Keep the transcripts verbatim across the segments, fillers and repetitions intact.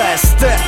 ДСТ,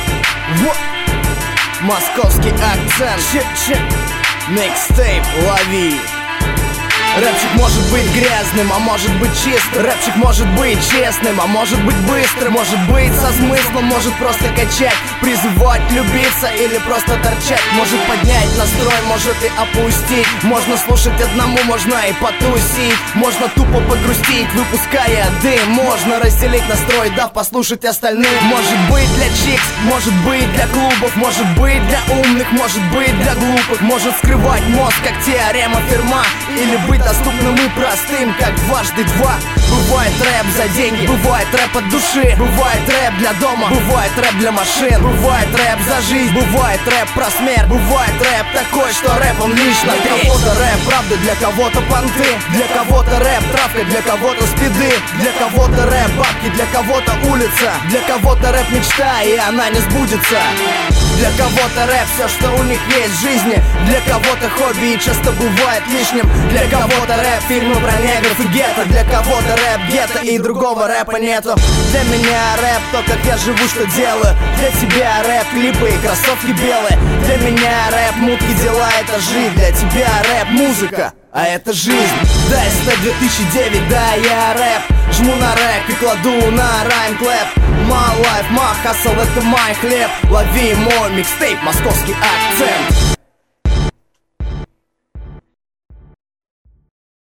московский акцент, микстейп, лови. Рэпчик может быть грязным, а может быть чистым. Рэпчик может быть честным, а может быть быстрым. Может быть со смыслом, может просто качать, призывать любиться или просто торчать. Может поднять настрой, может и опустить. Можно слушать одному, можно и потусить. Можно тупо погрустить, выпуская дым. Можно разделить настрой, дав послушать остальным. Может быть для чикс, может быть для клубов. Может быть для умных, может быть для глупых. Может скрывать мозг, как теорема Ферма. Или быть доступным и простым, как дважды два. Бывает рэп за деньги, бывает рэп от души. Бывает рэп для дома, бывает рэп для машин. Бывает рэп за жизнь, бывает рэп про смерть. Бывает рэп такой, что рэп он лишь на треть. Для кого-то рэп правда, для кого-то понты. Для кого-то рэп травка, для кого-то спиды. Для кого-то рэп бабки, для кого-то улица. Для кого-то рэп мечта, и она не сбудется. Для кого-то рэп все, что у них есть в жизни. Для кого-то хобби и часто бывает лишним. Для кого-то рэп фильмы про негров и гетто. Для кого-то рэп гетто и другого рэпа нету. Для меня рэп то, как я живу, что делаю. Для тебя рэп клипы и кроссовки белые. Для меня рэп мутки, дела это жизнь. Для тебя рэп музыка, а это жизнь. ДСТ две тысячи девять, да, я рэп. Жму на рэп и кладу на райм-клэп. My life, my hustle, это мой хлеб. Лови мой микстейп, московский акцент.